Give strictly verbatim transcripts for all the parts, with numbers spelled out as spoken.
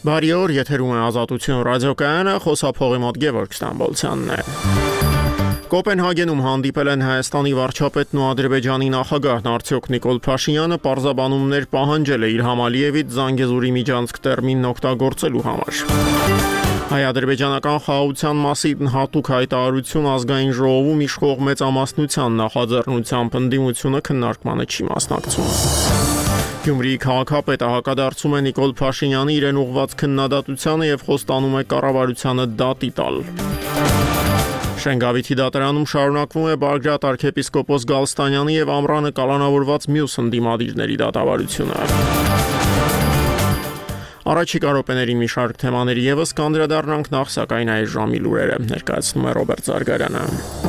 Բարի օր, եթերում է Ազատություն ռադիոկայանը, խոսափողի մոտ Գևորգ Ստամբոլցյանն է։ Կոպենհագենում հանդիպել են Հայաստանի վարչապետն ու Ադրբեջանի նախագահն արդյոք Նիկոլ Փաշինյանը պարզաբանումներ պահանջել է իր Համալիևից Զանգեզուրի միջանցք տերմինն օգտագործելու համար։ Հայ-ադրբեջանական խաղաղության մասին հատուկ հայտարարություն ազգային ժողովում իշխող մեծամասնության նախաձեռնությամբ ընդդիմությունը քննարկմանը չի մասնակցում։ Գյումրիի քաղաքապետը հակադարձում է Նիկոլ Փաշինյանի իրեն ուղղված քննադատությանը եւ խոստանում է կառավարությանը դատի տալ։ Շենգավիթի դատարանում շարունակվում է Բագրատ arczepiskopos Գալստանյանի եւ Ամռանը կալանավորված մյուս ընդդիմադիրների դատավարությունը։ Առաջիկա րոպեներին մի շարք թեմաների եւս կանդրադառնանք, նախ սակայն այս ժամի լուրերը ներկայացնում է Ռոբերտ Զարգարյանը։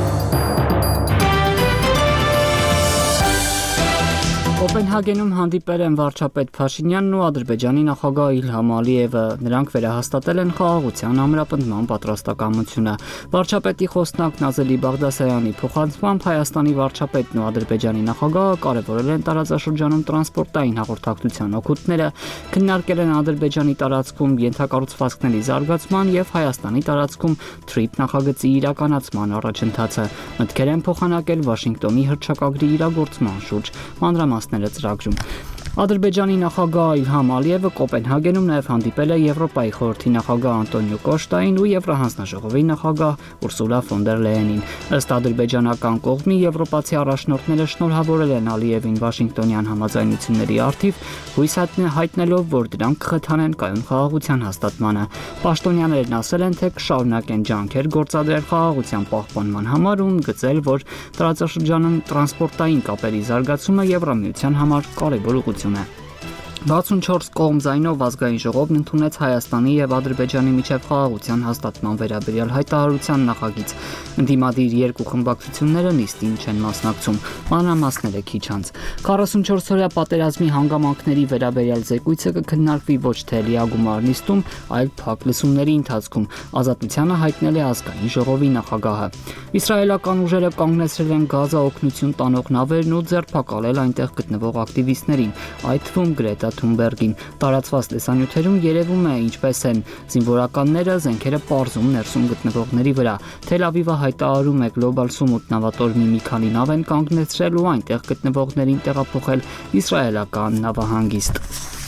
Կոպենհագենում հանդիպել են վարչապետ Փաշինյանն ու Ադրբեջանի նախագահ Իլհամ Ալիևը։ Նրանք վերահաստատել են խաղաղության ամրապնդման պատրաստակամությունը։ Վարչապետի խոսնակ Նազելի Բաղդասարյանի փոխանցմամբ Հայաստանի վարչապետն ու Ադրբեջանի նախագահը կարևորել են տարածաշրջանում տրանսպորտային հաղորդակցության օգուտները, քննարկել են Ադրբեջանի տարածքում ենթակառուցվածքների զարգացման եւ Հայաստանի տարածքում թրիփ նախագծի իրականացման առաջընթացը։ Մտքեր են փոխանակել Վաշինգտոնի հռչակագրի իրագործման շուրջ։ Մանրամասները ծրագրում։ Ադրբեջանի նախագահ Իլհամ Ալիևը Կոպենհագենում նաև հանդիպել է Եվրոպայի խորհրդի նախագահ Անտոնիո Կոշտային ու Եվրահանձնաժողովի նախագահ Ուրսուլա ֆոն դեր Լեյենին։ Ըստ ադրբեջանական կողմի եվրոպացի առաջնորդները շնորհավորել են Ալիևին Վաշինգտոնյան համաձայնությունների առթիվ, հույս հայտնելով, որ դրանք կխթանեն կայուն խաղաղության հաստատմանը։ Պաշտոնյաներն ասել են, թե կշարունակեն ջանքեր գործադրել խաղաղության պահպանման համար ու ընդգծել, որ տարածաշրջանում տրանսպորտային կապերի զարգացումը Եվրամիության համար կարևոր ուղղություն է։ վաթսունչորս կողմ ձայնով ազգային ժողովն ընդունեց Հայաստանի եւ Ադրբեջանի միջև խաղաղության հաստատման վերաբերյալ հայտարարության նախագիծ։ Ընդդիմադիր երկու խմբակցությունները նիստին չեն մասնակցում։ Մանրամասները քիչ անց։ քառասունչորս-օրյա պատերազմի հանգամանքների վերաբերյալ զեկույցը կքննարկվի ոչ թե լիագումար նիստում, այլ փակ լսումների ընթացքում։ Ազատությանը հայտնել է ազգային ժողովի նախագահը։ Իսրայելական ուժերը կանգնեցրել են Գազա օգնություն տանող նավերն ու ձերբակալել այնտեղ գտնվող ակտիվիստներին, այդ թվում Գրետա Թունբերգին։ Տարածված տեսանյութերում երևում է ինչպես են զինվորականները զենքերը պարզում ներսում գտնվողների վրա։ Թել Ավիվը հայտարարում է Global Sumut նավատորմի մի քանի նավ են կանգնեցրել ու այնտեղ գտնվողներին տեղափոխել իսրայելական նավահանգիստ։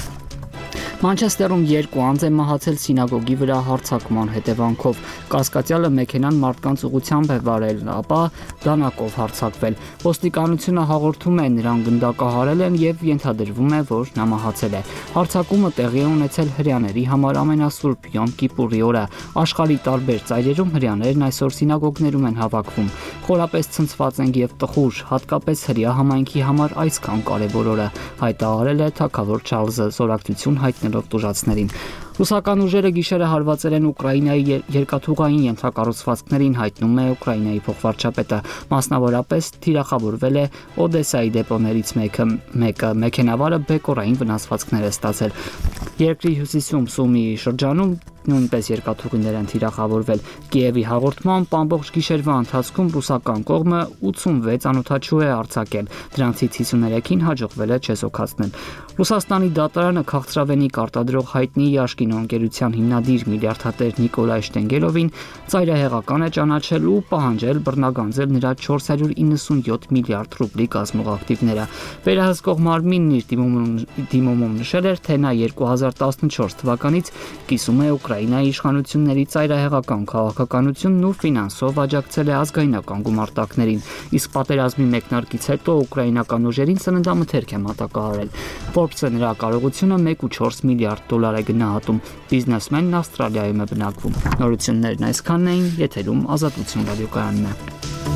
Մանչեսթերում երկու անձ է մահացել սինագոգի վրա հարձակման հետևանքով։ Կասկածյալը մեքենան մարդկանց ուղղությամբ է վարել, ապա դանակով հարձակվել։ Ոստիկանությունը հաղորդում է, նրան գնդակահարել են եւ ենթադրվում է, որ նա մահացել է։ Հարձակումը տեղի է ունեցել հրեաների համար ամենասուրբ Յոմ Կիպուրի օրը։ Աշխարհի տարբեր ծայրերում հրեաներն այսօր սինագոգներում են հավաքվում։ Խորապես ցնցված են եւ տխուր, հատկապես հրեա համայնքի համար այսքան կարևոր օրը, հայտարարել է թագավոր Չարլզը զորակցություն հայտնելով տուժածներին։ Ռուսական ուժերը գիշերը հարվածել են Ուկրաինայի երկաթուղային ենթակառուցվածքներին, հայտնում է Ուկրաինայի փոխվարչապետը։ Մասնավորապես թիրախավորվել է Օդեսայի դեպոներից մեկը, մեկը մեքենավարը բեկորային վնասվածքներ է ստացել։ Երկրի հյուսիսում Սումի շրջանում նույնպես երկաթուղիներ են թիրախավորվել։ Կիևի հաղորդմամբ ամբողջ գիշերվա ընթացքում ռուսական կողմը ութսունվեց անօդաչու է արձակել, դրանցից հիսուներեքին հաջողվել է չեզոքացնել։ Ռուսաստանի դատարանը քաղցրավենիք արտադրող հայտնի Յաշկինո ընկերության հիմնադիր միլիարդատեր Նիկոլայ Շտենգելովին ծայրահեղական է ճանաչել ու պահանջել բռնագանձել նրա չորս հարյուր իննսունյոթ միլիարդ ռուբլի կազմող ակտիվները։ Վերահսկող մարմինն իր դիմումում նշել էր, թե նա երկու հազար տասնչորս թվականից կիսում է Ուկրաինայի իշխանությունների ծայրահեղական քաղաքականությունն ու ֆինանսով աջակցել է ազգայնական գումարտակներին, իսկ պատերազմի մեկնարկից հետո ուկրաինական ուժերին սննդամթերք է մատակարարել։ Forbes-ը նրա կարողությունը մեկ կόμμα չորս միլիարդ դոլար է գնահատում։ Բիզնեսմենն Ավստրալիայում է բնակվում։ Նորություններն այսքանն էին, եթերում Ազատություն ռադիոկայանն է։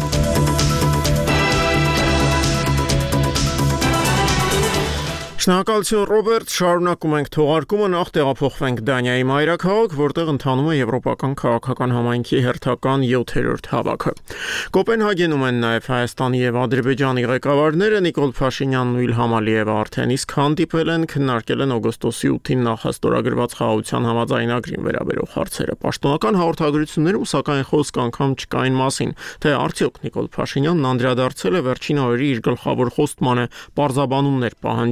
Շնորհակալություն Ռոբերտ, շարունակում ենք թողարկումը, նախ տեղափոխվենք Դանիայի մայրաքաղաք, որտեղ ընթանում է Եվրոպական քաղաքական համայնքի հերթական յոթերորդ հավաքը։ Կոպենհագենում են նաև Հայաստանի եւ Ադրբեջանի ղեկավարները Նիկոլ Փաշինյանն ու Իլհամ Ալիևը արդեն իսկ հանդիպել են, քննարկել են օգոստոսի ութին նախաստորագրված խաղաղության համաձայնագրին վերաբերող հարցերը։ Պաշտոնական հաղորդագրություններում սակայն խոսք անգամ չկային մասին, թե արդյոք Նիկոլ Փաշինյանն անդրադարձել է վերջին օրերի իր գլխավոր խոստմանը պարզաբանումներ պահանջել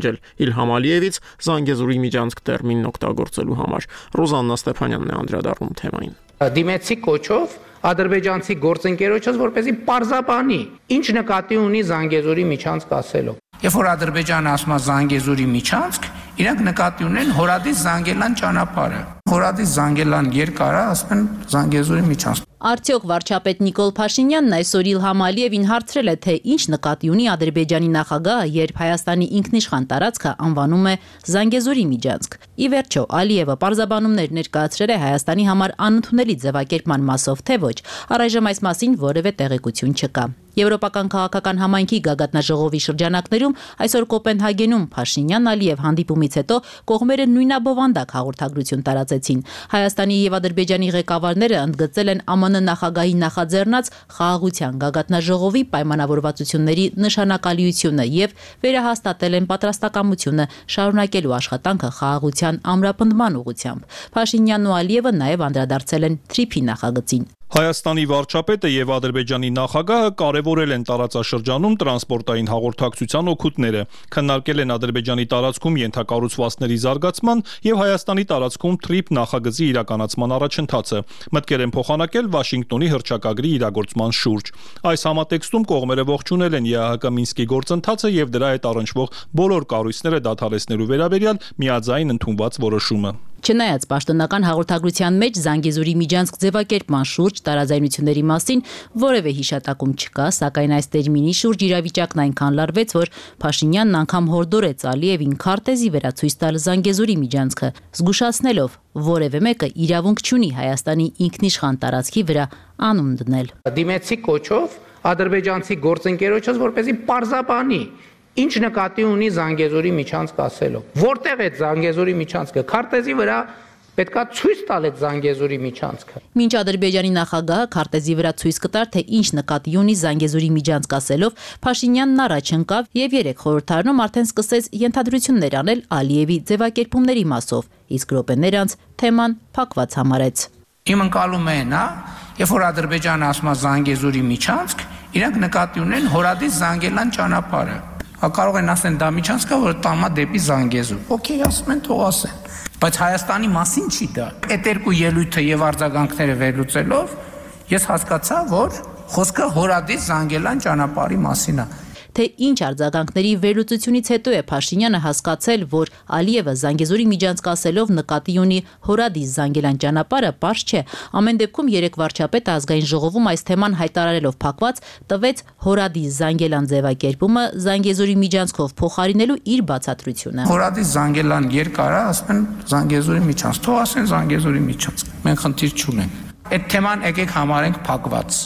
Իլհամ Ալիևից Զանգեզուրի միջանցք տերմինն օգտագործելու համար։ Ռոզաննա Ստեփանյանն է անդրադառնում թեմային։ Դիմեցի կոչով ադրբեջանցի գործընկերոջս որպեսզի պարզաբանի, ինչ նկատի ունի Զանգեզուրի միջանցք ասելով։ Երբ որ Ադրբեջանը ասում է Զանգեզուրի միջանցք, իրանք նկատի ունեն Հորադիս Զանգելան ճանապարհը։ Հորադիս Զանգելան երկարը, ասում են Զանգեզուրի միջանցք։ Արդյոք վարչապետ Նիկոլ Փաշինյանն այսօր Իլհամ Ալիևին հարցրել է, թե ինչ նկատի ունի Ադրբեջանի նախագահը, երբ Հայաստանի ինքնիշխան տարածքը անվանում է Զանգեզուրի միջանցք։ Ի վերջո, Ալիևը պարզաբանումներ ներկայացրել է Հայաստանի համար անընդունելի ձևակերպման մասով, թե ոչ, առայժմ այս մասին որևէ տեղեկություն չկա։ Եվրոպական քաղաքական համայնքի գագաթնաժողովի շրջանակներում այսօր Կոպենհագենում Փաշինյան-Ալիև հանդիպումից հետո կողմերը նույնաբովանդակ հաղորդագրություն տարածեցին։ Հայաստանի եւ Ադրբեջանի ղեկավարները ընդգծել են ԱՄՆ նախագահի նախաձեռնած խաղաղության գագաթնաժողովի պայմանավորվածությունների նշանակալիությունը եւ վերահաստատել են պատրաստակամությունը շարունակելու աշխատանքը խաղաղության ամրապնդման ուղղությամբ։ Փաշինյանն ու Ալիևը նաեւ անդրադարձել են Թրիփի նախագծին։ Հայաստանի վարչապետը եւ Ադրբեջանի նախագահը կարևորել են տարածաշրջանում տրանսպորտային հաղորդակցության օգուտները, քննարկել են Ադրբեջանի տարածքում ենթակառուցվածքների զարգացման եւ Հայաստանի տարածքում Թրիփ նախագծի իրականացման առաջընթացը, մտքեր են փոխանակել Վաշինգտոնի հռչակագրի իրագործման շուրջ։ Այս համատեքստում կողմերը ողջունել են ԵԱՀԿ Մինսկի գործընթացը եւ դրա հետ առնչվող բոլոր կառույցները դադարեցնելու վերաբերյալ միաձայն ընդունված որոշումը։ Չնայած պաշտոնական հաղորդագրության մեջ Զանգեզուրի միջանցք ձևակերպման շուրջ տարաձայնությունների մասին որևէ հիշատակում չկա, սակայն այս տերմինի շուրջ իրավիճակն այնքան լարվեց, որ Փաշինյանն անգամ հորդորեց Ալիևին քարտեզի վերացույց տալ Զանգեզուրի միջանցքը, զգուշացնելով, որևէ մեկը իրավունք չունի Հայաստանի ինքնիշխան տարածքի վրա անուն դնել։ Դիմեցի կոչով ադրբեջանցի գործընկերոջս որպեսզի պարզաբանի, ինչ նկատի ունի Զանգեզուրի միջանցք ասելով։ Որտեղ է Զանգեզուրի միջանցքը։ Քարտեզի վրա պետքա ցույց տալ այդ Զանգեզուրի միջանցքը։ Մինչ Ադրբեջանի նախագահը քարտեզի վրա ցույց կտար, թե ինչ նկատի ունի Զանգեզուրի միջանցք ասելով, Փաշինյանն առաջ ընկավ եւ երեք խորհրդարանում արդեն սկսեց ենթադրություններ անել Ալիևի ձևակերպումների մասով, իսկ րոպեներ անց թեման փակված համարեց։ Իմ ընկալումը է նա, երբ որ Ադրբեջանը ասում է Զանգեզուրի միջանցք, իրանք նկատի ունեն Հորադիս Զանգելան ճանապարհը։ Կարող են ասեն դա միջանցքը, որ տամա դեպի Զանգեզուր։ Okay, ասում են, թող ասեն։ Բայց Հայաստանի մասին չի դա։ Այդ երկու ելույթը եւ արձագանքները վերլուծելով ես հասկացա, որ խոսքը Հորադիս Զանգելան ճանապարհի մասին է։ Թե ինչ արձագանքների վերլուծությունից հետո է Փաշինյանը հասկացել, որ Ալիևը Զանգեզուրի միջանցք ասելով նկատի ունի Հորադիս Զանգելան ճանապարհը, պարզ չէ։ Ամեն դեպքում երեք վարչապետը ազգային ժողովում այս թեման հայտարարելով փակված տվեց Հորադիս Զանգելան ձևակերպումը Զանգեզուրի միջանցքով փոխարինելու իր բացատրությունը։ Հորադիս Զանգելան երկարը, ասում են Զանգեզուրի միջանցք, թող ասեն Զանգեզուրի միջանցք։ Մենք խնդիր չունենք։ Այդ թեման եկեք համարենք փակված։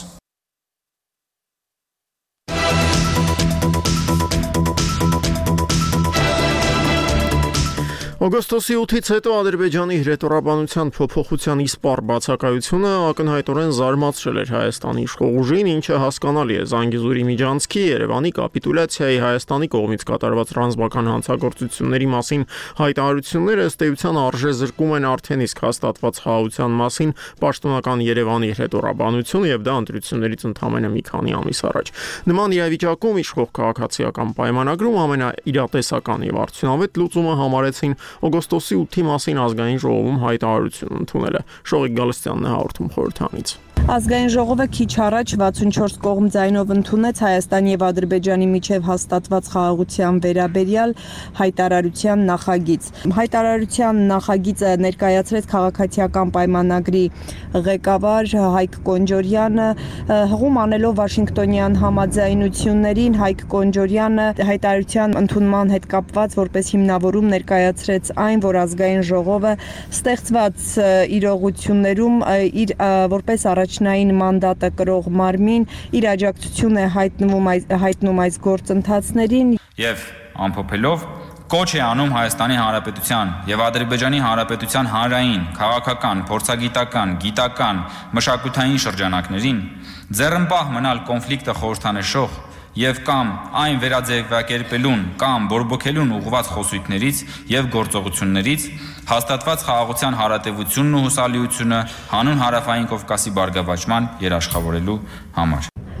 Օգոստոսի ութից հետո Ադրբեջանի հրետորաբանության փոփոխության իսպառ բացակայությունը ակնհայտորեն զարմացրել էր Հայաստանի իշխող ուժին, ինչը հասկանալի է Զանգեզուրի միջանցքի, Երևանի կապիտուլյացիայի, Հայաստանի կողմից կատարված ռազմական հանցագործությունների մասին հայտարարությունները ըստ էության արժեզրկում են արդեն իսկ հաստատված խաղաղության մասին պաշտոնական Երևանի հրետորաբանությունը եւ դա ընտրություններից ընդամենը մի քանի ամիս առաջ։ Նման իրավիճակում իշխող քաղաքացիական պայմանագրում ամենաիրատեսական եւ արդյունավետ լուծումը համարեցին օգոստոսի ութի մասին ազգային ժողովում հայտարարություն ընդունելը։ Շողիկ Գալստյանն է հաղորդում խորհրդանից։ Ազգային ժողովը քիչ առաջ վաթսունչորս կողմ ձայնով ընդունեց Հայաստանի եւ Ադրբեջանի միջև հաստատված խաղաղության վերաբերյալ հայտարարության նախագիծ։ Հայտարարության նախագիծը ներկայացրեց քաղաքացիական պայմանագրի ղեկավար Հայկ Կոնջորյանը, հղում անելով Վաշինգտոնյան համաձայնություններին, Հայկ Կոնջորյանը հայտարարության ընդունման հետ կապված որպես հիմնավորում ներկայացրեց այն, որ ազգային ժողովը ստեղծված իրողություններում իր որպես առաջնային մանդատը կրող մարմին իր աջակցություն է հայտնում այս հայտնում այս գործընթացներին եւ ամփոփելով կոչ է անում Հայաստանի Հանրապետության եւ Ադրբեջանի Հանրապետության հանրային, քաղաքական, փորձագիտական, գիտական, մշակութային շրջանակներին ձեռնպահ մնալ կոնֆլիկտը խորհրդանշող եւ կամ այն վերաձևակերպելուն կամ բորբոքելուն ուղղված խոսույթներից եւ գործողություններից հաստատված խաղաղության հարատևությունն ու հուսալիությունը հանուն հարավային Կովկասի բարգավաճման երաշխավորելու համար։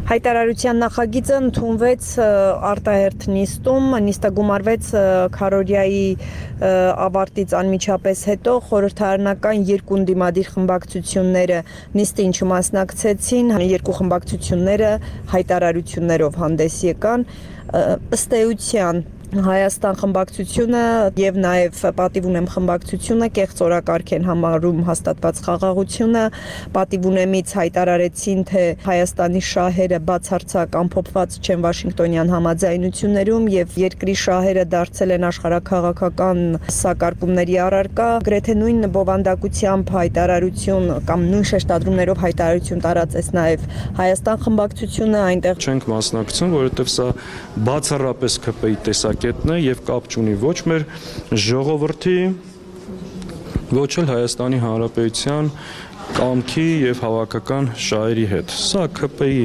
Հայտարարության նախագիծը ընդունվեց արտահերթ նիստում, նիստը գումարվեց քարորիայի ավարտից անմիջապես հետո խորհրդարանական երկու ընդդիմադիր խմբակցությունները նիստին չմասնակցեցին, երկու խմբակցությունները հայտարարություններով հանդես եկան, ըստ էության Հայաստան խմբակցությունը եւ նաեւ պատիվ ունեմ խմբակցությունը կեղծ օրակարգ են համարում հաստատված խաղաղությունը, պատիվ ունեմից հայտարարեցին, թե Հայաստանի շահերը բացարձակ ամփոփված չեն Վաշինգտոնյան համաձայնություններում եւ երկրի շահերը դարձել են աշխարհաքաղաքական սակարկումների առարկա, գրեթե նույն բովանդակությամբ հայտարարություն կամ նույն շեշտադրումներով հայտարարություն տարածեց նաեւ Հայաստան խմբակցությունը, այնտեղ չենք մասնակցում, որովհետեւ սա բացառապես ՔՊ-ի տեսակ կետն է եւ կապ չունի ոչ մեր ժողովրդի, ոչ էլ Հայաստանի Հանրապետության կամքի եւ հավաքական շահերի հետ։ Սա ՔՊ-ի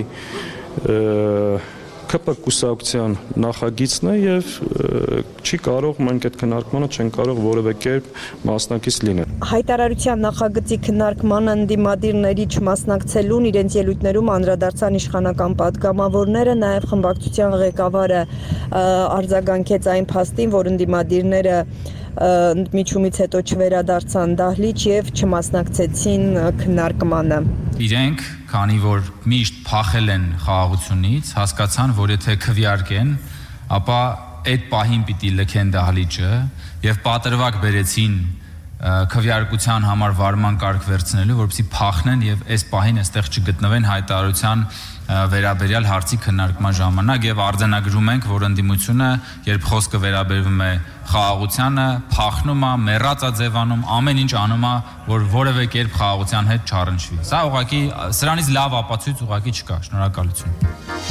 ՔՊ կուսակցության նախագիծն է եւ չի կարող մենք այդ քննարկմանը չեն կարող որևէ կերպ մասնակից լինել։ Հայտարարության նախագծի քննարկմանը ընդդիմադիրների չմասնակցելուն իրենց ելույթներում անդրադարձան իշխանական պատգամավորները, նաեւ խմբակցության ղեկավարը արձագանքեց այն փաստին, որ ընդդիմադիրները միջումից հետո չվերադարձան դահլիճ եւ չմասնակցեցին քննարկմանը։ Իրենք, քանի որ միշտ փախել են խաղաղությունից, հասկացան, որ եթե քվեարկեն, ապա այդ պահին պիտի լքեն դահլիճը եւ պատրվակ բերեցին քվեարկության համար վարման կարգ վերցնելու, որպեսզի փախնեն եւ այս պահին այստեղ չգտնվեն հայտարարության վերաբերյալ հարցի քննարկման ժամանակ եւ արձանագրում ենք, որ ընդդիմությունը, երբ խոսքը վերաբերվում է խաղաղությանը, փախնում է, մեռած է ձևանում, ամեն ինչ անում է, որ որևէ կերպ խաղաղության հետ չառնչվի։ Սա ուղղակի սրանից լավ ապացույց ուղղակի չկա։ Շնորհակալություն։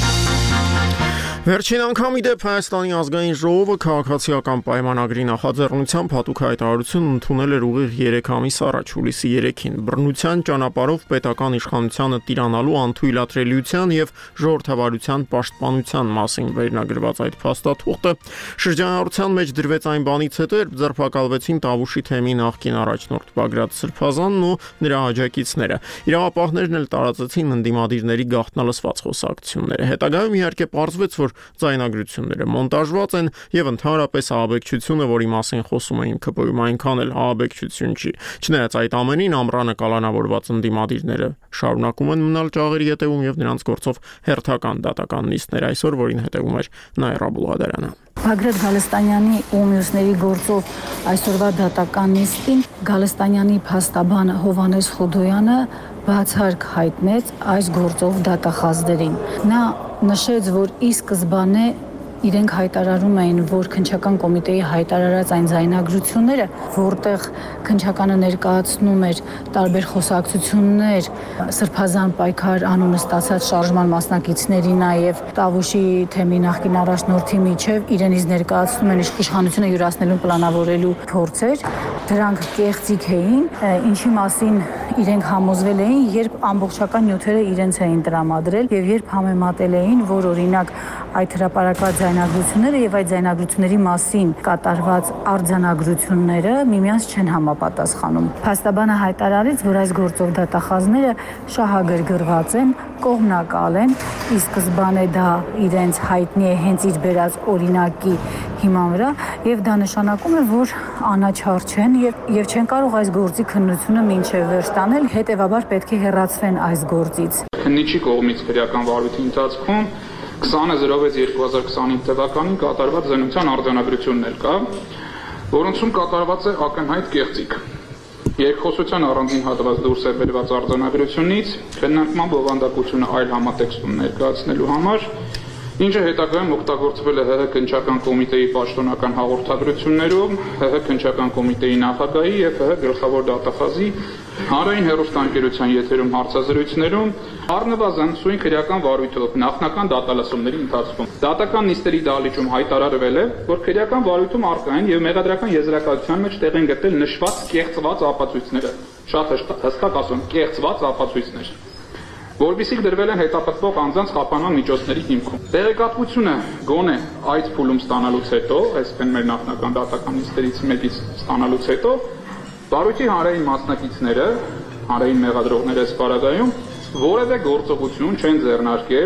Վերջին անգամ ի դեպ Հայաստանի ազգային ժողովը քաղաքացիական պայմանագրի նախաձեռնությամբ հատուկ հայտարարություն ընդունել էր ուղիղ երեք ամիս առաջ, հուլիսի երեքին, բռնության ճանապարհով պետական իշխանությանը տիրանալու անթույլատրելիության եւ ժողովրդավարության պաշտպանության մասին վերնագրված այդ փաստաթուղթը շրջանառության մեջ դրվեց այն բանից հետո, երբ ձերբակալվեցին Տավուշի թեմի նախկին առաջնորդ Բագրատ Սրբազանն ու նրա աջակիցները։ Իրավապահներն էլ տարածեցին ընդդիմադիրների գաղտնալսված խոսակցությունները։ Հետագայում իհարկե պարզվեց, որ ձայնագրությունները մոնտաժված են եւ ընդհանրապես ահաբեկչությունը, որի մասին խոսում էին ՔՊ-ում, այնքան էլ ահաբեկչություն չի։ Չնայած այդ ամենին ամռանը կալանավորված ընդդիմադիրները շարունակում են մնալ ճաղերի ետևում եւ նրանց գործով հերթական դատական նիստներ այսօր, որին հետևում էր Նաիրա Բուլղադարյանը։ Բագրատ Գալստանյանի ու մյուսների գործով այսօրվա դատական նիստին Գալստանյանի փաստաբան Հովհաննես Խուդոյանը բացարձակ հայտնեց այս գործով դատախազներին։ Նա նշեց, որ ի սկզբանե իրենք հայտարարում էին, որ քննչական կոմիտեի հայտարարած այն ձայնագրությունները, որտեղ քննչականը ներկայացնում էր տարբեր խոսակցություններ Սրբազան պայքար անունը ստացած շարժման մասնակիցների, նաև Տավուշի թեմի նախկին առաջնորդի միջև իրենից ներկայացնում են իշխանությունը յուրացնելու պլանավորելու փորձեր, դրանք կեղծիք էին, ինչի մասին իրենք համոզվել էին, երբ ամբողջական նյութերը իրենց էին տրամադրել եւ երբ համեմատել էին, որ օրինակ այդ հրապարակված ձայնագրությունները եւ այդ ձայնագրությունների մասին կատարված արձանագրությունները միմյանց չեն համապատասխանում։ Փաստաբանը հայտարարեց, որ այս գործով դատախազները շահագրգռված են, կողմնակալ են, ի սկզբանե դա իրենց հայտնի է հենց իր բերած օրինակի հիման վրա եւ դա նշանակում է, որ անաչառ չեն եւ եւ չեն կարող այս գործի քննությունը մինչեւ վերջ տանել, հետեւաբար պետք է հեռացվեն այս գործից։ Քննիչի կողմից քրեական վարույթի ընթացքում քսանը զրո վեց երկու հազար քսանհինգ թվականին կատարված զենության արձանագրություններ կա, որոնցում կատարված է ակնհայտ կեղծիք։ Երկխոսության առանձին հատված դուրս է բերված արձանագրությունից քննարկման բովանդակությունը այլ համատեքստում ներկայացնելու համար, ինչը հետագայում օգտագործվել է ՀՀ քննչական կոմիտեի պաշտոնական հաղորդագրություններում, ՀՀ քննչական կոմիտեի նախագահի եւ ՀՀ գլխավոր դատախազի հանրային հեռուստաընկերության եթերում հարցազրույցներում, առնվազն սույն քրեական վարույթով նախնական դատալսումների ընթացքում։ Դատական նիստերի դահլիճում հայտարարվել է, որ քրեական վարույթում առկա են եւ մեղադրական եզրակացության մեջ տեղ են գտել նշված կեղծված ապացույցները։ Շատ հստակ ասում, կեղծված ապացույցներ, որովհետեւ դրվել են հետապնդվող անձանց խափանման միջոցների հիմքում։ Տեղեկատվությունը գոնե այդ փուլում ստանալուց հետո, այսինքն մեր նախնական դատական նիստերից մեկից ստանալուց հետո, վարույթի հանրային մասնակիցները, հանրային մեղադրողները այս պարագայում որևէ գործողություն չեն ձեռնարկել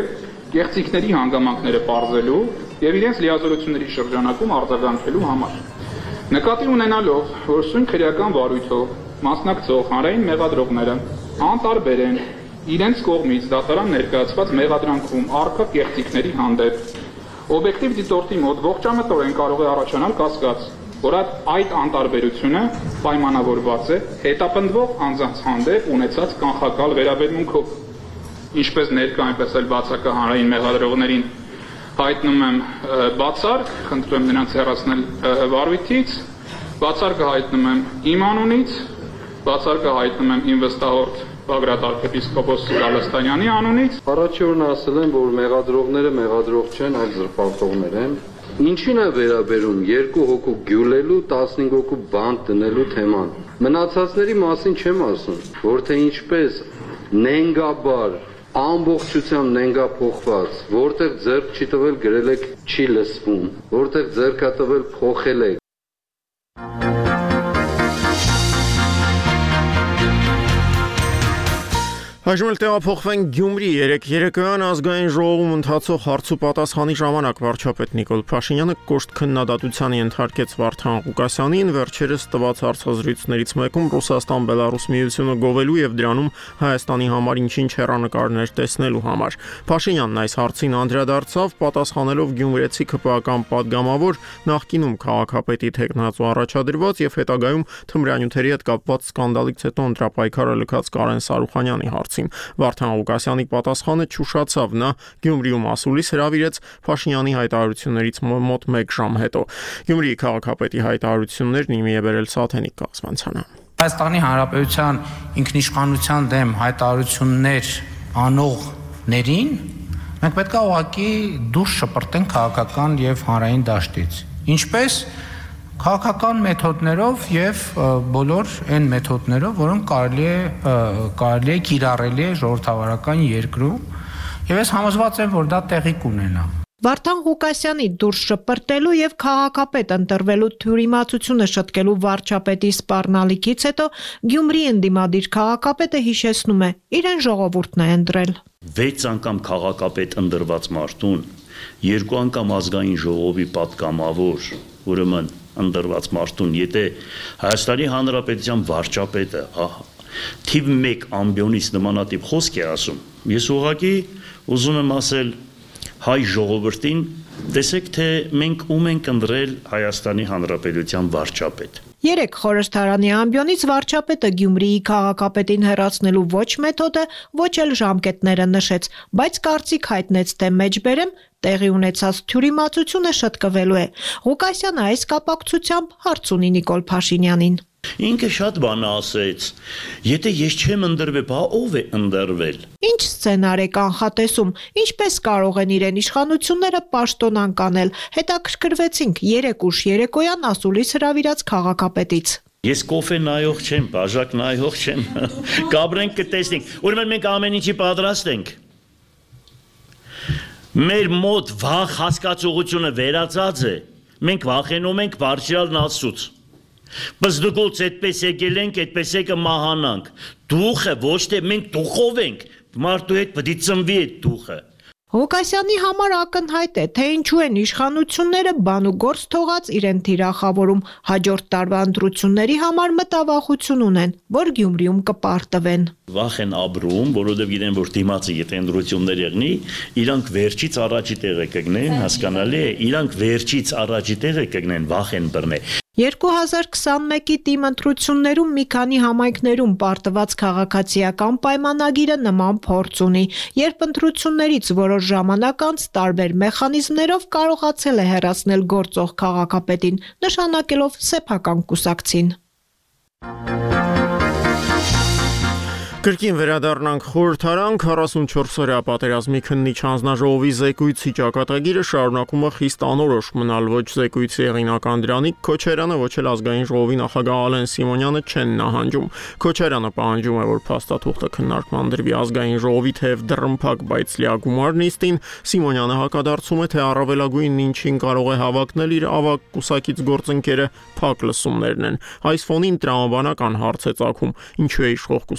կեղծիքների հանգամանքները պարզելու եւ իրենց լիազորությունների շրջանակում արձագանքելու համար։ Նկատի ունենալով, որ սույն քրեական վարույթով մասնակցող հանրային մեղադրողները անտարբեր են իրենց կողմից դատարան ներկայացված մեղադրանքում առկա կեղծիքների հանդեպ, օբյեկտիվ դիտորդի մոտ ողջամտորեն կարող է առաջանալ կասկած, որ այդ անտարբերությունը պայմանավորված է հետապնդվող անձանց հանդեպ ունեցած կանխակալ վերաբերմունքով, ինչպես ներկա այնպես էլ բացակա հանրային մեղադրողներին հայտնում եմ բացարկ, խնդրում եմ նրանց հեռացնել վարույթից, բացարկը հայտնում եմ իմ անունից, բացարկը հայտնում եմ իմ վստահորդ Բագրատ arczepiskopos Գալստանյանի անունից։ Առաջի օրն ասել եմ, որ մեղադրողները մեղադրող չեն, այլ զրպարտողներ են։ Ինչին է վերաբերում երկու հոգու գյուլելու, տասնհինգ հոգու բանտ դնելու թեման։ Մնացածների մասին չեմ ասում, որ թե ինչպես նենգաբար, ամբողջությամբ նենգափոխված, որտեղ ձեռք չի տվել գրել եք չի լսվում, որտեղ ձեռք է տվել փոխել եք։ Այժմ էլ տեղափոխվենք Գյումրի երեք երեկոյան ազգային ժողովում ընթացող հարց ու պատասխանի ժամանակ վարչապետ Նիկոլ Փաշինյանը կոշտ քննադատությանի ենթարկեց Վարդան Ղուկասյանին վերջերս տված հարցազրույցներից մեկում Ռուսաստան-Բելարուս միությունը գովելու եւ դրանում Հայաստանի համար ինչ-ինչ հեռանկարներ տեսնելու համար։ Փաշինյանն այս հարցին անդրադարձավ պատասխանելով գյումրեցի ԿՊԱ-կան падգամավոր նախկինում քաղաքապետի թեկնածու առաջադրված եւ հետագայում թմրանյութերի հետ կապված սկանդալից հետո ընտրապայքարը լքած Կարեն Սարուխանյանի հարցին։ Վարդան Ղուկասյանի պատասխանը չուշացավ, նա Գյումրիում ասուլիս հրավիրեց Փաշինյանի հայտարարություններից մոտ մեկ ժամ հետո։ Գյումրիի քաղաքապետի հայտարարություններն իմի է բերել Սաթենիկ կազմանցանը։ Հայաստանի Հանրապետության ինքնիշխանության դեմ հայտարարություններ անողներին մենք պետք է ուղղակի դուրս շպրտենք քաղաքական եւ հանրային դաշտից։ Ինչպես քաղաքական մեթոդներով եւ բոլոր այն մեթոդներով, որոնք կարելի է կարելի է կիրառելի է ժողովրդավարական երկրում, եւ ես համոզված եմ, որ դա տեղի կունենա։ Վարդան Ղուկասյանի դուրս շպրտելու եւ քաղաքապետ ընտրվելու թյուրիմացությունը շտկելու վարչապետի սպառնալիքից հետո Գյումրի ընդդիմադիր քաղաքապետը հիշեցնում է, իրեն ժողովուրդն է ընտրել։ վեց անգամ քաղաքապետ ընտրված մարդուն, երկու անգամ ազգային ժողովի պատգամավոր, ուրեմն ընտրված մարդուն, եթե Հայաստանի Հանրապետության վարչապետը թիվ մեկ ամբիոնից նմանատիպ խոսք է ասում, ես ուղղակի ուզում եմ ասել հայ ժողովրդին, տեսեք թե մենք ում ենք ընտրել Հայաստանի Հանրապետության վարչապետ։ Երեք խորհրդարանի ամբիոնից վարչապետը Գյումրիի քաղաքապետին հեռացնելու ոչ մեթոդը, ոչ էլ ժամկետները նշեց, բայց կարծիք հայտնեց, թե մեջբերեմ տեղի ունեցած թյուրիմացությունը շտկվելու է։ Ղուկասյանը այս կապակցությամբ հարց ունի Նիկոլ Փաշինյանին։ Ինքը շատ բան ասեց, եթե ես չեմ ընտրվել, բա ով է ընտրվել։ Ինչ սցենար է կանխատեսում, ինչպես կարող են իրեն իշխանությունները պաշտոնանկ անել, հետաքրքրվեցինք երեք ուշ երեկոյան ասուլիս հրավիրած քաղաքապետից։ Ես կոֆե նայող չեմ, բաժակ նայող չեմ, կաբրենք կտեսնենք, ուրեմն մենք ամեն ինչի պատրաստ ենք։ Մեր մոտ վախ հասկացողությունը վերածած է, մենք վախենում ենք բարձրալ Աստծուց։ Բայց դուք այդպես եկել ենք, այդպես է կմահանանք։ Դուխը ոչ թե մենք դուխով ենք, մարդու հետ պետք է ծնվի այդ դուխը։ Ղուկասյանի համար ակնհայտ է, թե ինչու են իշխանությունները բան ու գործ թողած իրեն թիրախավորում, հաջորդ տարվա ընտրությունների համար մտավախություն ունեն, որ Գյումրիում կպարտվեն։ Վախ են ապրում, որովհետև գիտեն, որ դիմացը եթե ընտրություններ եղնի, իրանք վերջից առաջի տեղը կգնեն, հասկանալի է, իրանք վերջից առաջի տեղը կգնեն, վախ են բռնել։ երկու հազար քսանմեկի թիմ ընտրություններում մի քանի համայնքներում պարտված քաղաքացիական պայմանագիրը նման փորձ ունի, երբ ընտրություններից որոշ ժամանակ անց տարբեր մեխանիզմներով կարողացել է հեռացնել գործող քաղաքապետին, նշանակելով սեփական կուսակցին։ Կրկին վերադառնանք խորհրդարան, քառասունչորս օրյա պատերազմի քննիչ հանձնաժողովի զեկույցի ճակատագիրը շարունակում է խիստ անորոշ մնալ ոչ զեկույցի հեղինական Դրանիկ Քոչարյանը, ոչ էլ ազգային ժողովի նախագահ Ալեն Սիմոնյանը չեն նահանջում։ Քոչարյանը պահանջում է, որ փաստաթուղթը քննարկման դրվի ազգային ժողովի թեև դռնփակ, բայց լիագումար նիստին, Սիմոնյանը հակադարձում է, թե առավելագույնն ինչին կարող է հավակնել իր ավագ կուսակից գործընկերը փակ լսումներն են։ Այս ֆոնին տրամաբանական հարց է ծագում, ինչու է իշխող կուսակցության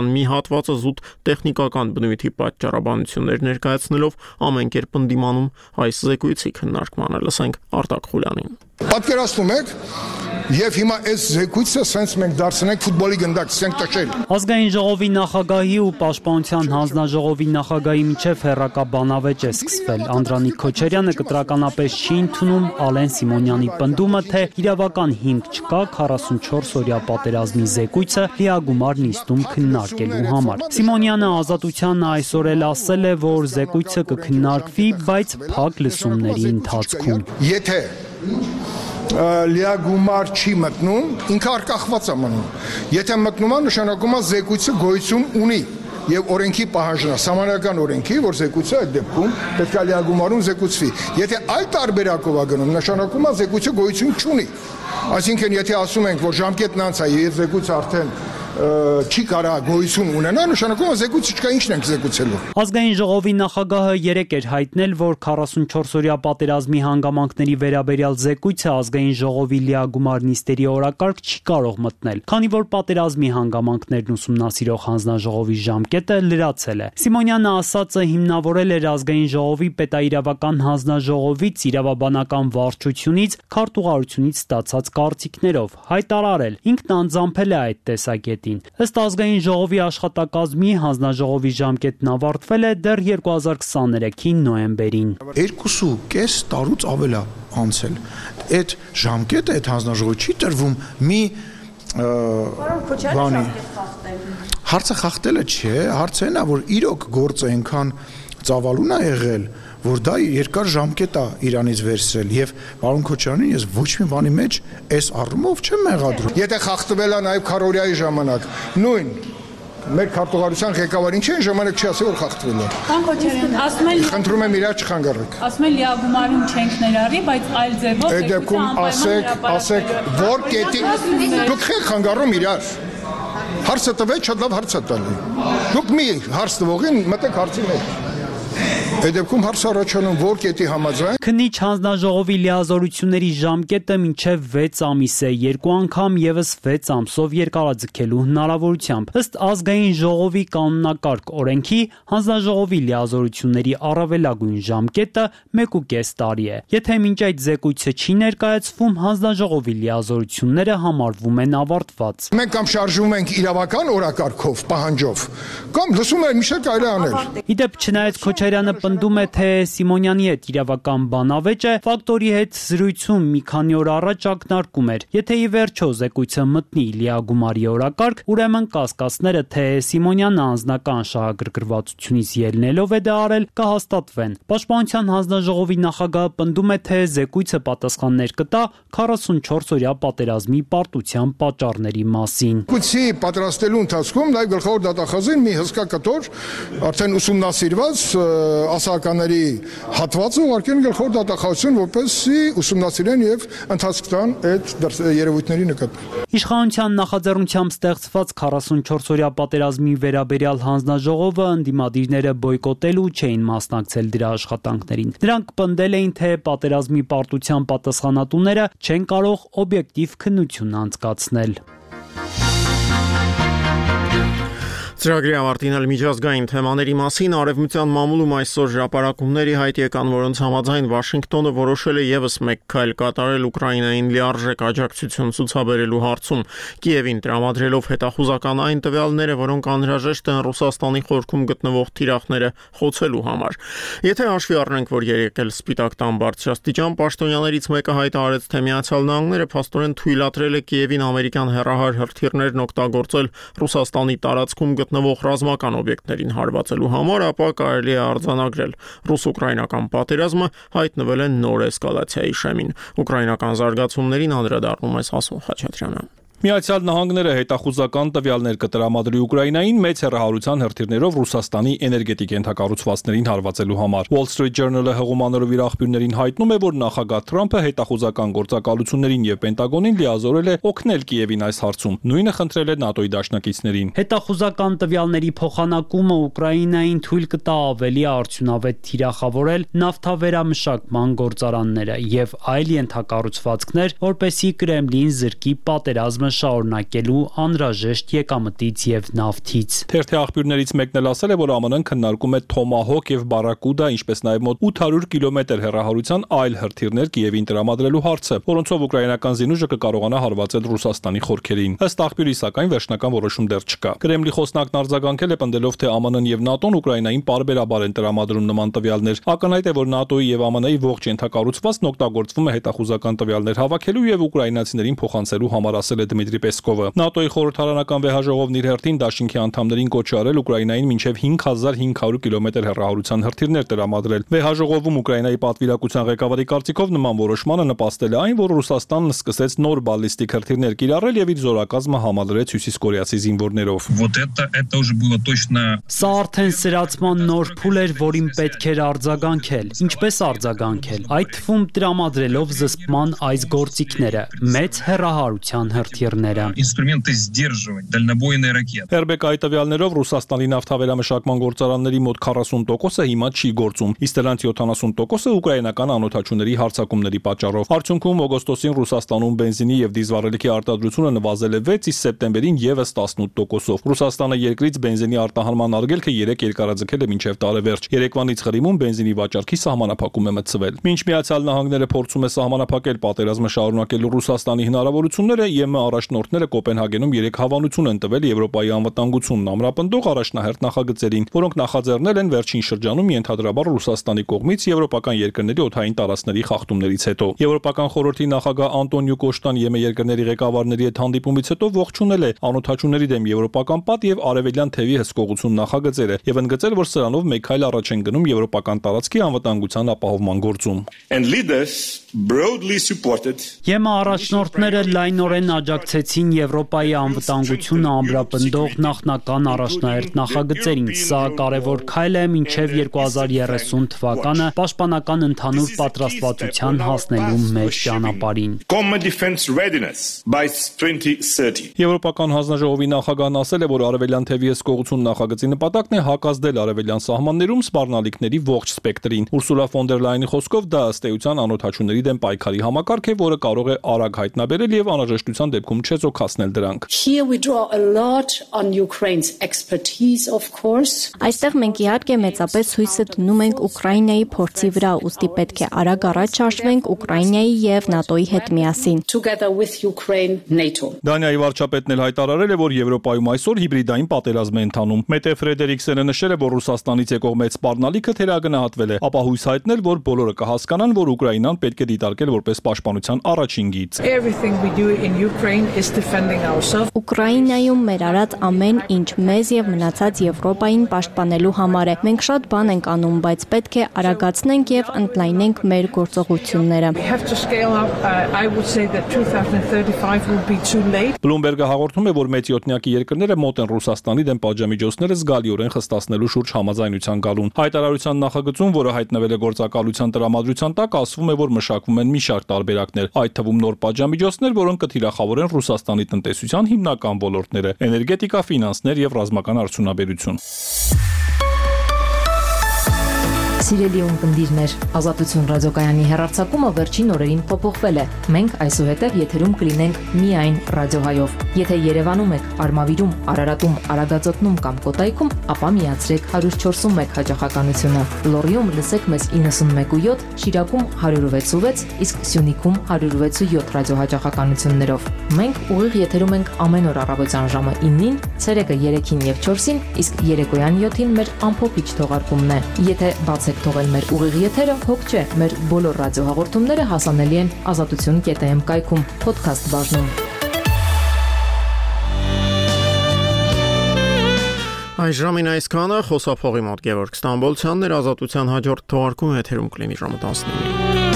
կառավարության մի հատվածը զուտ տեխնիկական բնույթի պատճառաբանություններ ներկայացնելով ամեն կերպ ընդդիմանում այս զեկույցի քննարկմանը։ Լսենք Արտակ Խուլյանին։ Պատկերացնում եք, եւ հիմա այս զեկույցը սենց մենք դարձնենք ֆուտբոլի գնդակ, սենք տշել։ Ազգային ժողովի նախագահի ու պաշտպանության հանձնաժողովի նախագահի միջև հերրակա բանավեճ է սկսվել։ Անդրանիկ Քոչարյանը կտրականապես չի ընդունում Ալեն Սիմոնյանի պնդումը, թե իրավական հիմք չկա քառասունչորս օրյա պատերազմի զեկույցը լիագումար նիստում քննարկելու համար։ Սիմոնյանը Ազատությանը այսօր էլ ասել է, որ զեկույցը կքննարկվի, բայց փակ լսումների ընթացքում։ Եթե լիագումար չի մտնում, ինքը արկախված է մնում։ Եթե մտնում է, նշանակում է զեկույցը գոյություն ունի եւ օրենքի պահանջն է, սահմանական օրենքի, որ զեկույցը այդ դեպքում պետք է լիագումարում զեկուցվի։ Եթե այլ տարբերակով է գնում, նշանակում է զեկույցը գոյություն չունի։ Այսինքն, եթե ասում ենք, որ ժամկետն անց է եւ զեկույցը արդեն չի կարող գոյություն ունենա, նշանակում է զեկույցը չկա, ինչն ենք զեկուցելու։ Ազգային ժողովի նախագահը երեկ էր հայտնել, որ քառասունչորս օրյա պատերազմի հանգամանքների վերաբերյալ զեկույցը ազգային ժողովի լիագումար նիստերի օրակարգ չի կարող մտնել, քանի որ պատերազմի հանգամանքներն ուսումնասիրող հանձնաժողովի ժամկետը լրացել է։ Սիմոնյանը ասածը հիմնավորել էր ազգային ժողովի պետաիրավական հանձնաժողովից իրավաբանական վարչությունից քարտուղարությունից ստացած կարծիքներով, հայտարարել, ինքն անձամփել է այդ տեսակետին։ Ըստ ազգային ժողովի աշխատակազմի հանձնաժողովի ժամկետն ավարտվել է դեռ երկու հազար քսաներեքի նոյեմբերին։ Երկուսու կես տարուց ավել է անցել։ Այդ ժամկետը այդ հանձնաժողովի չի տրվում մի բանի։ Հարցը խախտելը չէ, հարցը այն է, որ իրոք գործը այնքան ծավալուն է եղել, որ դա երկար ժամկետ է իրանից վերցրել եւ պարոն Քոչարյանին ես ոչ մի բանի մեջ այս առումով չեմ մեղադրում։ Եթե խախտվել է նաեւ քարորիայի ժամանակ, նույն մեր քարտուղարության ղեկավարին չէ, ժամանակ չի ասել, որ խախտվել է։ Պարոն Քոչարյան, ասում են խնդրում եմ իրար չխանգարեք։ Ասում են լիագումարում չենք ներառի, բայց այլ ձևով այդ դեպքում ասեք, ասեք, որ կետի դուք եք խանգարում իրար։ Հարցը տվեք, շատ լավ հարց է տալու։ Դուք մի հարց տվողին մտեք հարցի մեջ։ Այդ դեպքում հարց առաջանում որ կետի համաձայն Քննիչ հանձնաժողովի լիազորությունների ժամկետը մինչև վեց ամիս է, երկու անգամ եւս վեց ամսով երկարաձգելու հնարավորությամբ։ Ըստ ազգային ժողովի կանոնակարգ օրենքի հանձնաժողովի լիազորությունների առավելագույն ժամկետը մեկ ու կես տարի է։ Եթե մինչ այդ զեկույցը չի ներկայացվում, հանձնաժողովի լիազորությունները համարվում են ավարտված։ Մենք կամ շարժվում ենք իրավական օրակարգով, պահանջով, կամ լսում ենք միշտ կարելի անել։ Իդեպ չնայած Քոչարյանը պնդում է, թե Սիմոնյանի հետ իրավական բանավեճը ֆակտորի հետ զրույցում մի քանի օր առաջ ակնարկում էր։ Եթե ի վերջո զեկույցը մտնի լիագումարի օրակարգ, ուրեմն կասկածները, թե Սիմոնյանը անձնական շահագրգռվածությունից ելնելով է դա արել, կհաստատվեն։ Պաշտպանության հանձնաժողովի նախագահը պնդում է, թե զեկույցը պատասխաններ կտա քառասունչորս օրյա պատերազմի պարտության պատճառների մասին։ Զեկույցի պատրաստելու ընթացքում նաև գլխավոր դատախազին մի հսկա կտոր արդեն ուսումնասիրված ասականների հատվածը ուղարկեն գլխավոր դատախազություն, որպեսզի ուսումնասիրեն եւ ընթացք տան այդ երևույթների նկատմամբ։ Իշխանության նախաձեռնությամբ ստեղծված քառասունչորս օրյա պատերազմի վերաբերյալ հանձնաժողովը ընդդիմադիրները բոյկոտելու չէին մասնակցել դրա աշխատանքներին։ Նրանք պնդել էին, թե պատերազմի պարտության պատասխանատուները չեն կարող օբյեկտիվ քննություն անցկացնել։ Ծրագրի ավարտին էլ միջազգային թեմաների մասին արևմտյան մամուլում այսօր հրապարակումների հայտ եկան, որոնց համաձայն Վաշինգտոնը որոշել է եւս մեկ քայլ կատարել Ուկրաինային լիարժեք աջակցություն ցուցաբերելու հարցում, Կիևին տրամադրելով հետախուզական այն տվյալները, որոնք անհրաժեշտ են Ռուսաստանի խորքում գտնվող թիրախները խոցելու համար։ Եթե հաշվի առնենք, որ երեք էլ Սպիտակ տան բարձրաստիճան պաշտոնյաներից մեկը հայտարարեց, թե Միացյալ Նահանգները փաստորեն թույլատրել է Կիևին ամերիկյան հեռահար հրթիռներն օգտագործել Ռուսաստանի տարածքում գտնվող ռազմական օբյեկտներին հարվածելու համար, ապա կարելի է արձանագրել ռուս-ուկրաինական պատերազմը հայտնվել է նոր էսկալացիայի շեմին։ Ուկրաինական զարգացումներին անդրադառնում է Հասուն Խաչատրյանը։ Միացյալ Նահանգները հետախուզական տվյալներ կտրամադրի Ուկրաինային մեծ հեռահարության հրթիռներով Ռուսաստանի էներգետիկ ենթակառուցվածքներին հարվածելու համար։ Wall Street Journal-ը հղումանորով իր աղբյուրներին հայտնում է, որ նախագահ Թրամփը հետախուզական գործակալություններին եւ Պենտագոնին լիազորել է օգնել Կիևին այս հարցում։ Նույնը խնդրել է ՆԱՏՕ-ի դաշնակիցներին։ Հետախուզական տվյալների փոխանակումը Ուկրաինային թույլ կտա ավելի արդյունավետ թիրախավորել նավթավերամշակման գործարանները եւ այլ ենթակառուցվածքներ, որպեսզի Կրեմլին զրկի պատերազմը պատերազմը շարունակելու անհրաժեշտ եկամտից եւ նավթից։ Թերթի աղբյուրներից մեկն էլ ասել է, որ ԱՄՆ-ն քննարկում է Թոմահոկ եւ Բարակուդա, ինչպես նաեւ մոտ ութ հարյուր կիլոմետր հեռահարության այլ հրթիռներ Կիևին տրամադրելու հարցը, որոնցով ուկրաինական զինուժը կկարողանա հարվածել Ռուսաստանի խորքերին։ Ըստ աղբյուրի, սակայն վերջնական որոշում դեռ չկա։ Կրեմլի խոսնակն արձագանքել է պնդելով, թե ԱՄՆ-ն եւ ՆԱՏՕ-ն Ուկրաինային պարբերաբար են տրամադրում նման տվյալներ։ Ակնհայտ է, որ ՆԱՏՕ-ի եւ ԱՄՆ-ի ողջ ենթակառուցվածքն օգտագործվում է հետախուզական տվյալներ հավաքելու եւ ուկրաինացիներին փոխանցելու համար, ասել է Դմիտրի Պեսկովը։ ՆԱՏՕ-ի խորհրդարանական վեհաժողովն իր հերթին դաշինքի անդամներին կոչ է արել Ուկրաինային մինչեւ հինգ հազար հինգ հարյուր կիլոմետր հեռահարության հրթիռներ տրամադրել։ Վեհաժողովում Ուկրաինայի պատվիրակության ղեկավարի կարծիքով նման որոշմանը նպաստել է այն, որ Ռուսաստանն սկսեց նոր բալիստիկ հրթիռներ կիրառել եւ իր զորակազմը համալրեց հյուսիսկորեացի զինվորներով։ Սա արդեն սրացման նոր փուլ էր, որին պետք էր արձագանքել։ Ինչպես արձագանքել, այդ թվում տրամադրելով զսպման այս գործիքները, մեծ հեռահարության հրթիռները։ Էրբեկայի տվյալներով Ռուսաստանի նավթավերամշակման գործարանների մոտ քառասուն տոկոսը հիմա չի գործում, իսկ դրանց յոթանասուն տոկոսը ուկրաինական անօդաչուների հարձակումների պատճառով։ Արդյունքում օգոստոսին Ռուսաստանում բենզինի եւ դիզվառելիքի արտադրությունը նվազել է վեց, իսկ սեպտեմբերին եւս տասնութ տոկոսով։ Ռուսաստանը երկրից բենզինի արտահանման արգելքը երեք երկարաձգել է մինչև տարեվերջ։ Երեկվանից Ղրիմում բենզինի վաճառքի սահմանափակում է մտցվել։ Մինչ Միացյալ Նահանգները փորձում է սահմանափակել պատերազմը շարունակելու Ռուսաստանի հնարավորությունները, ԵՄ առաջնորդները Կոպենհագենում երեք հավանություն են տվել Եվրոպայի անվտանգությունն ամրապնդող առաջնահերթ նախագծերին, որոնք նախաձեռնել են վերջին շրջանում ենթադրաբար Ռուսաստանի կողմից եվրոպական երկրների օդային տարածքների խախտումներից հետո։ Եվրոպական խորհրդի նախագահ Անտոնիո Կոշտան ԵՄ երկրների ղեկավարների հետ հանդիպումից հետո ողջունել է անօդաչուների դեմ եվրոպական պատ եւ արևելյան թևի հսկողություն նախագծերը եւ ընդգծել, որ սրանով մեկ քայլ առաջ են գնում եվրոպական տարածքի անվտանգության ապահովման գործում։ ԵՄ առաջնորդները լայնորեն աջակցեցին Եվրոպայի անվտանգությունը ամրապնդող նախնական առաջնահերթ նախագծերին։ Սա կարևոր քայլ է մինչև երկու հազար երեսուն թվականը պաշտպանական ընդհանուր պատրաստվածության հասնելու մեր ճանապարհին։ Եվրոպական հանձնաժողովի նախագահն ասել է, որ արևելյան թևի հսկողություն նախագծի նպատակն է հակազդել արևելյան սահմաններում սպառնալիքների ողջ սպեկտրին։ Ուրսուլա ֆոն դեր Լայնի խոսքով դա ըստ էության անօդաչուների դեմ պայքարի համակարգ է, որը կարող է արագ հայտնաբերել եւ անհրաժեշտության դեպքում չեզոքացնել դրանք։ Այստեղ մենք իհարկե մեծապես հույսը դնում ենք Ուկրաինայի փորձի վրա, ուստի պետք է արագ առաջ շարժվենք Ուկրաինայի եւ ՆԱՏՕ-ի հետ միասին։ Դանիայի վարչապետն էլ հայտարարել է, որ Եվրոպայում այսօր հիբրիդային պատերազմ է ընթանում։ Մետե Ֆրեդերիկսենը նշել է, որ Ռուսաստանից եկող մեծ սպառնալիքը թերագնահատվել է, ապա հույս հայտնել, որ բոլորը կհասկանան, որ Ուկրաինան պետք է դիտարկել որպես պաշտպանության առաջին գիծ։ Ուկրաինայում մեր արած ամեն ինչ մեզ եւ մնացած Եվրոպային պաշտպանելու համար է։ Մենք շատ բան ենք անում, բայց պետք է արագացնենք եւ ընդլայնենք մեր գործողությունները։ Բլումբերգը հաղորդում է, որ մեծ յոթնյակի երկրները մոտ են Ռուսաստանի դեմ պատժամիջոցները զգալիորեն խստացնելու շուրջ համաձայնության գալուն։ Հայտարարության նախագծում, որը հայտնվել է գործակալության տրամադրության տակ, ասվում է, որ մշակվում են մի շարք տարբերակներ, այդ թվում նոր պատժամիջոցներ, որոնք կթիրախավորեն Ռուսաստանի տնտեսության հիմնական ոլորտները՝ էներգետիկա, ֆինանսներ եւ ռազմական արդյունաբերություն։ Սիրելի ունկնդիրներ, Ազատություն ռադիոկայանի հեռարձակումը վերջին օրերին փոփոխվել է։ Մենք այսուհետև եթերում կլինենք միայն ռադիոհայով։ Եթե Երևանում եք, Արմավիրում, Արարատում, Արագածոտնում կամ Կոտայքում, ապա միացրեք հարյուր չորսուն մեկ հաճախականությունը։ Լոռիում լսեք մեզ իննսունմեկ ու յոթ, Շիրակում հարյուր վեց ու վեց, իսկ Սյունիքում հարյուր վեց ու յոթ ռադիոհաճախականություններով։ Մենք ուղիղ եթերում ենք ամեն օր առավոտյան ժամը իննին, ցերեկը երեքին եւ չորսին, իսկ երեկոյան յոթին մեր ամփոփիչ թողարկումն է։ Եթե բացեք թողել մեր ուղիղ եթերը, հոգ չէ, մեր բոլոր ռադիոհաղորդումները հասանելի են ազատություն կետ էմ կայքում, փոդքասթ բաժնում։ Այժմին այսքանը, խոսափողի մոտ Գևորգ Ստամբոլցյանն էր, Ազատության հաջորդ թողարկումը եթերում կլինի ժամը տասնինը։